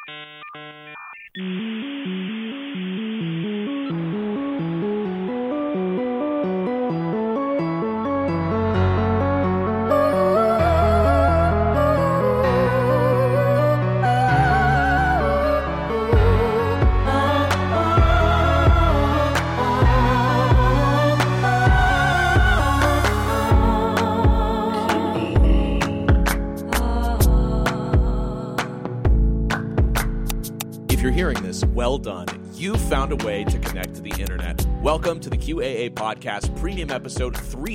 If you're hearing this, well done. You found a way to connect to the internet. Welcome to the QAA Podcast Premium Episode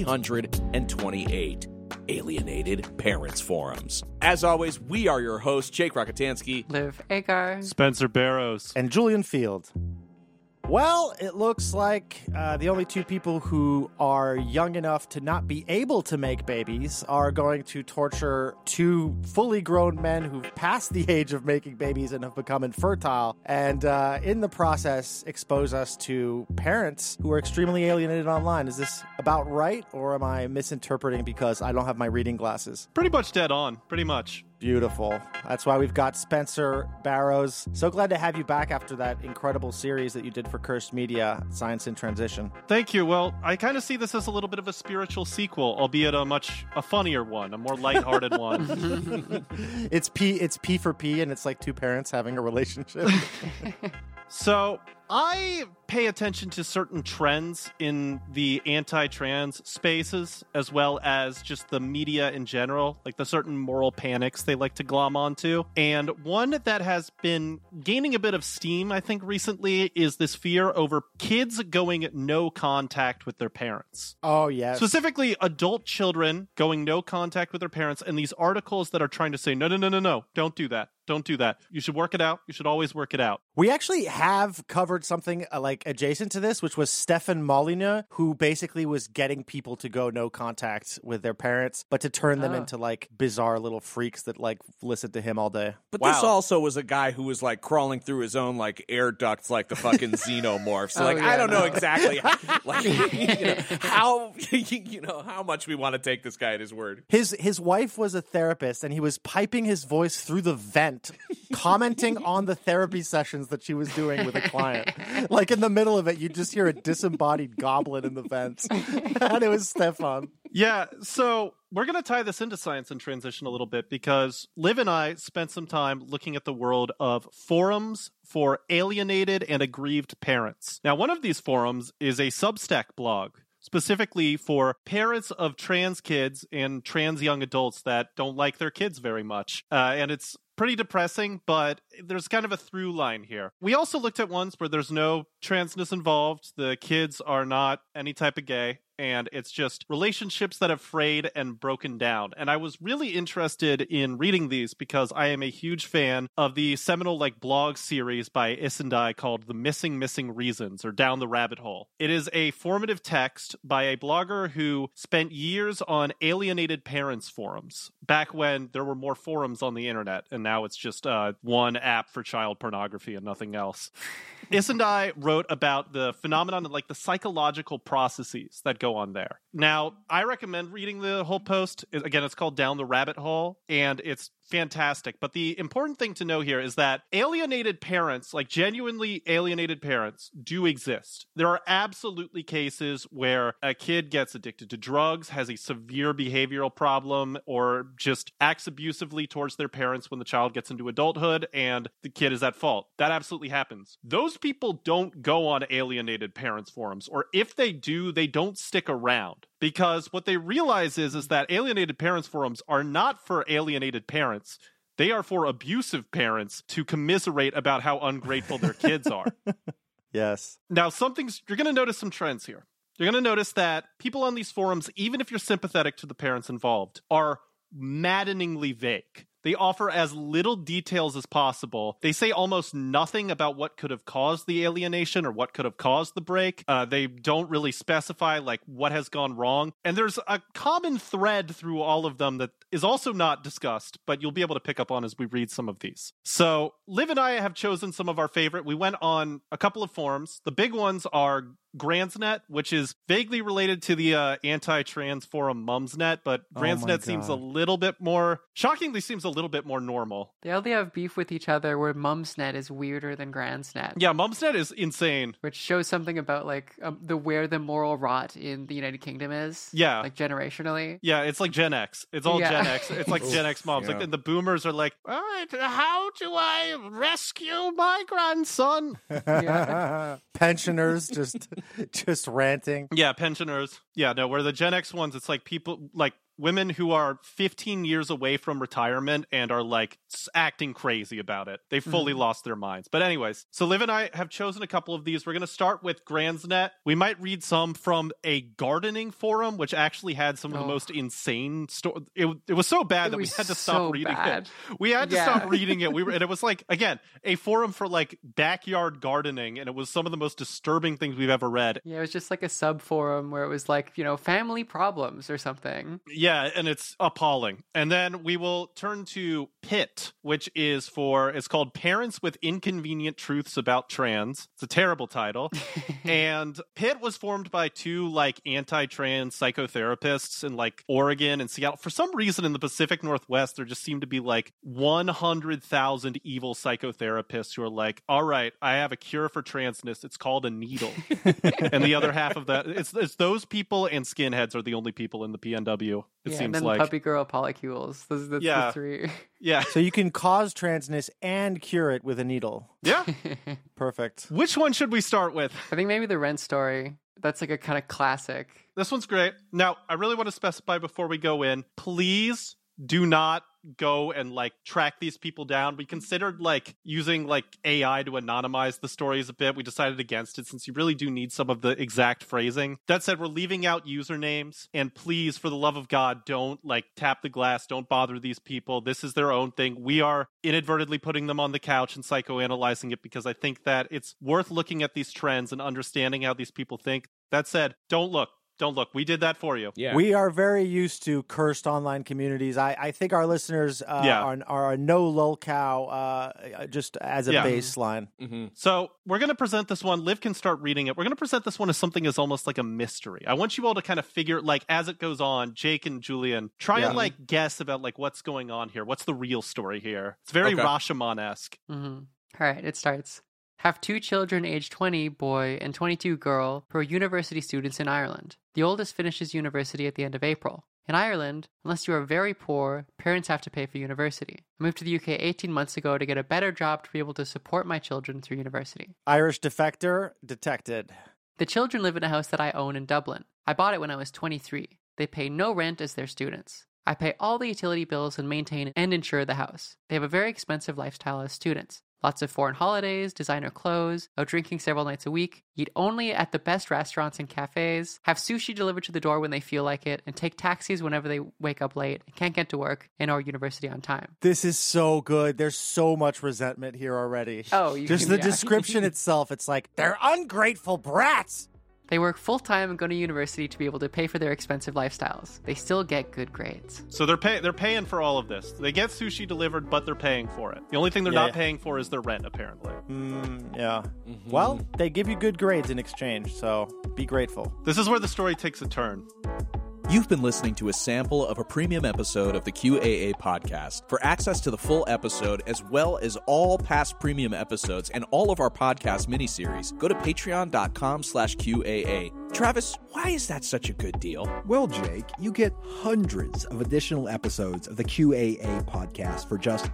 328, Alienated Parents Forums. As always, we are your hosts, Jake Rakitansky, Liv Agar, Spencer Barrows, and Julian Field. Well, it looks like the only two people who are young enough to not be able to make babies are going to torture two fully grown men who've passed the age of making babies and have become infertile, and in the process expose us to parents who are extremely alienated online. Is this about right, or am I misinterpreting because I don't have my reading glasses? Pretty much dead on, pretty much. Beautiful. That's why we've got Spencer Barrows. So glad to have you back after that incredible series that you did for Cursed Media, Science in Transition. Thank you. Well, I kind of see this as a little bit of a spiritual sequel, albeit a funnier one, a more lighthearted one. It's P for P, and it's like two parents having a relationship. So I pay attention to certain trends in the anti-trans spaces, as well as just the media in general, like the certain moral panics they like to glom onto. And one that has been gaining a bit of steam, I think, recently is this fear over kids going no contact with their parents. Oh, yes. Specifically, adult children going no contact with their parents, and these articles that are trying to say, no, don't do that. Don't do that. You should work it out. You should always work it out. We actually have covered something like adjacent to this, which was Stefan Molyneux, who basically was getting people to go no contact with their parents, but to turn them into like bizarre little freaks that like listen to him all day. But this also was a guy who was like crawling through his own like air ducts like the fucking xenomorph. So I don't know exactly how much we want to take this guy at his word. His wife was a therapist, and he was piping his voice through the vent, commenting on the therapy sessions that she was doing with a client. Like in the middle of it, you just hear a disembodied goblin in the vents. And it was Stefan. Yeah, so we're going to tie this into Science in Transition a little bit because Liv and I spent some time looking at the world of forums for alienated and aggrieved parents. Now, one of these forums is a Substack blog, specifically for parents of trans kids and trans young adults that don't like their kids very much. And it's pretty depressing, but there's kind of a through line here. We also looked at ones where there's no transness involved. The kids are not any type of gay, and it's just relationships that have frayed and broken down. And I was really interested in reading these because I am a huge fan of the seminal blog series by Isendai called The Missing Reasons, or Down the Rabbit Hole. It is a formative text by a blogger who spent years on alienated parents forums, back when there were more forums on the internet, and now it's just one app for child pornography and nothing else. Isendai wrote about the phenomenon of the psychological processes that go on there. Now, I recommend reading the whole post. Again, it's called Down the Rabbit Hole, and it's fantastic. But the important thing to know here is that alienated parents, genuinely alienated parents, do exist. There are absolutely cases where a kid gets addicted to drugs, has a severe behavioral problem, or just acts abusively towards their parents when the child gets into adulthood and the kid is at fault. That absolutely happens. Those people don't go on alienated parents forums, or if they do, they don't stick around. Because what they realize is that alienated parents forums are not for alienated parents. They are for abusive parents to commiserate about how ungrateful their kids are. Yes. Now, you're going to notice some trends here. You're going to notice that people on these forums, even if you're sympathetic to the parents involved, are maddeningly vague. They offer as little details as possible. They say almost nothing about what could have caused the alienation or what could have caused the break. They don't really specify what has gone wrong. And there's a common thread through all of them that is also not discussed, but you'll be able to pick up on as we read some of these. So Liv and I have chosen some of our favorite. We went on a couple of forums. The big ones are Gransnet, which is vaguely related to the anti-trans forum Mumsnet, but Gransnet seems shockingly seems a little bit more normal. They only have beef with each other where Mumsnet is weirder than Gransnet. Yeah, Mumsnet is insane. Which shows something about like where the moral rot in the United Kingdom is. Yeah. Like generationally. Yeah, it's like Gen X. It's all Gen X. It's like Gen X moms. Yeah. Like, and the boomers are like, all right, how do I rescue my grandson? Pensioners just ranting. Yeah, pensioners. Yeah, no, where the Gen X ones, it's like people like women who are 15 years away from retirement and are like acting crazy about it. They fully lost their minds. But anyways, so Liv and I have chosen a couple of these. We're going to start with Gransnet. We might read some from a gardening forum, which actually had some of the most insane stories. It was so bad that we had to stop reading it. We had to stop reading it. And it was like, again, a forum for like backyard gardening. And it was some of the most disturbing things we've ever read. Yeah, it was just like a sub forum where it was like, family problems or something. Yeah, and it's appalling. And then we will turn to PIT, which is it's called Parents with Inconvenient Truths About Trans. It's a terrible title. And PIT was formed by two like anti-trans psychotherapists in like Oregon and Seattle. For some reason in the Pacific Northwest, there just seemed to be like 100,000 evil psychotherapists who are like, all right, I have a cure for transness. It's called a needle. And the other half of that, it's those people and skinheads are the only people in the PNW. It seems and then like puppy girl polycules. Those are the three. Yeah. So you can cause transness and cure it with a needle. Yeah. Perfect. Which one should we start with? I think maybe the Rent story. That's like a kind of classic. This one's great. Now, I really want to specify before we go in, please do not go and like track these people down. We considered like using like AI to anonymize the stories a bit. We decided against it since you really do need some of the exact phrasing. That said, we're leaving out usernames, and please, for the love of God, don't like tap the glass. Don't bother these people. This is their own thing. We are inadvertently putting them on the couch and psychoanalyzing it because I think that it's worth looking at these trends and understanding how these people think. That said, don't look. Don't look. We did that for you. Yeah. We are very used to cursed online communities. I think our listeners are a no lolcow just as a baseline. Mm-hmm. So we're going to present this one. Liv can start reading it. We're going to present this one as something as almost like a mystery. I want you all to kind of figure, like, as it goes on, Jake and Julian, try and like guess about like what's going on here. What's the real story here? It's very Rashomon-esque. Mm-hmm. All right, it starts. Have two children aged 20, boy, and 22, girl, who are university students in Ireland. The oldest finishes university at the end of April. In Ireland, unless you are very poor, parents have to pay for university. I moved to the UK 18 months ago to get a better job to be able to support my children through university. Irish defector detected. The children live in a house that I own in Dublin. I bought it when I was 23. They pay no rent as their students. I pay all the utility bills and maintain and insure the house. They have a very expensive lifestyle as students. Lots of foreign holidays, designer clothes, out drinking several nights a week, eat only at the best restaurants and cafes, have sushi delivered to the door when they feel like it, and take taxis whenever they wake up late and can't get to work and or university on time. This is so good. There's so much resentment here already. Oh, just the description itself. It's like, they're ungrateful brats. They work full-time and go to university to be able to pay for their expensive lifestyles. They still get good grades. So they're paying for all of this. They get sushi delivered, but they're paying for it. The only thing they're not paying for is their rent, apparently. Yeah. Mm-hmm. Well, they give you good grades in exchange, so be grateful. This is where the story takes a turn. You've been listening to a sample of a premium episode of the QAA podcast. For access to the full episode, as well as all past premium episodes and all of our podcast miniseries, go to patreon.com/QAA. Travis, why is that such a good deal? Well, Jake, you get hundreds of additional episodes of the QAA podcast for just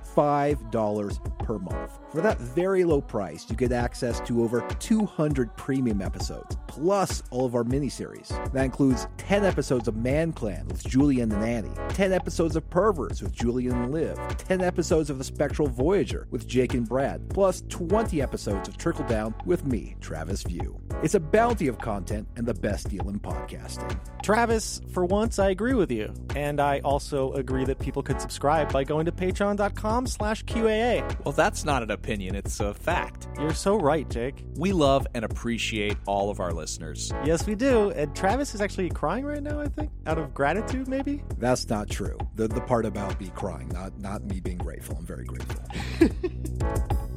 $5 per month. For that very low price, you get access to over 200 premium episodes, plus all of our miniseries. That includes 10 episodes of Man Clan with Julian and Annie, 10 episodes of Perverts with Julian and Liv, 10 episodes of The Spectral Voyager with Jake and Brad, plus 20 episodes of Trickle Down with me, Travis View. It's a bounty of content and the best deal in podcasting. Travis, for once, I agree with you. And I also agree that people could subscribe by going to patreon.com/QAA. Well, that's not an opinion, it's a fact. You're so right, Jake. We love and appreciate all of our listeners. Yes, we do. And Travis is actually crying right now, I think, out of gratitude, maybe? That's not true. The part about me crying, not me being grateful. I'm very grateful.